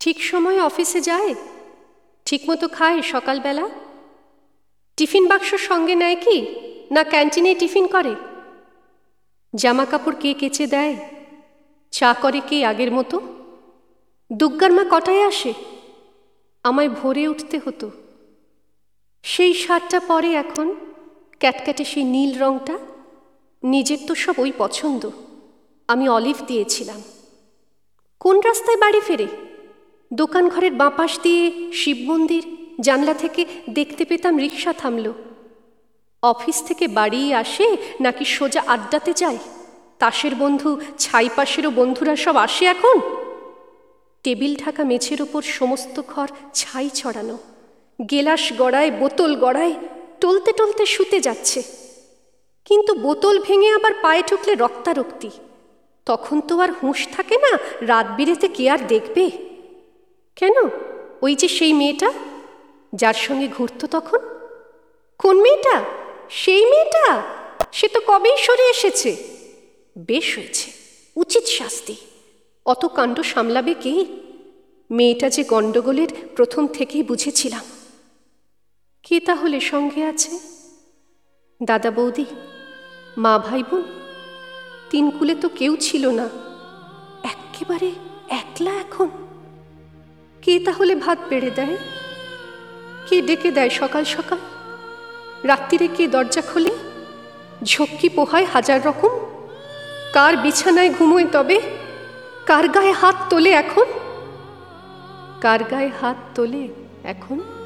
ঠিক সময়ে অফিসে যায়, ঠিকমতো খায় সকালবেলা? টিফিন বাক্স সঙ্গে নেয় কি, না ক্যান্টিনে টিফিন করে? জামা কাপড় কে কেচে দেয়? চা করে কে আগের মতো? দুগ্গার মা কটায় আসে? আমায় ভোরে উঠতে হতো। সেই শার্টটা পরে এখন, ক্যাটক্যাটে সেই নীল রংটা। নিজের তো সব ওই পছন্দ, আমি অলিভ দিয়েছিলাম। কোন রাস্তায় বাড়ি ফেরে? দোকান ঘরের বাঁ পাশ দিয়ে শিব মন্দির, জানলা থেকে দেখতে পেতাম রিকশা থামল। অফিস থেকে বাড়ি আসে নাকি সোজা আড্ডাতে যায়? তাসের বন্ধু, ছাইপাশেরও বন্ধুরা সব আসে এখন। টেবিল ঢাকা মেঝের ওপর সমস্ত ঘর ছাই ছড়ানো, গেলাস গড়ায়, বোতল গড়ায়, টলতে টলতে শুতে যাচ্ছে। কিন্তু বোতল ভেঙে আবার পায়ে ঠুকলে রক্তারক্তি। তখন তো আর হুঁশ থাকে না, রাত বিরেতে কে আর দেখবে? কেন, ওই যে সেই মেয়েটা যার সঙ্গে ঘুরত তখন। কোন মেয়েটা? সেই মেয়েটা, সে তো কবেই সরে এসেছে। বেশ হয়েছে, উচিত শাস্তি। অত কাণ্ড সামলাবে কে? মেয়েটা যে গণ্ডগোলের প্রথম থেকেই বুঝেছিলাম। কে তাহলে সঙ্গে আছে? দাদা বৌদি, মা ভাই বোন? তিন কুলে তো কেউ ছিল না, এক্কেবারে একলা এখন। কে তাহলে ভাত বেড়ে দেয়? কে ডেকে দেয় সকাল সকাল? রাত্রিরে কে দরজা খোলে? ঝক্কি পোহায় হাজার রকম। কার বিছানায় ঘুমোয় তবে? কার গায়ে হাত তোলে এখন? কার গায়ে হাত তোলে এখন?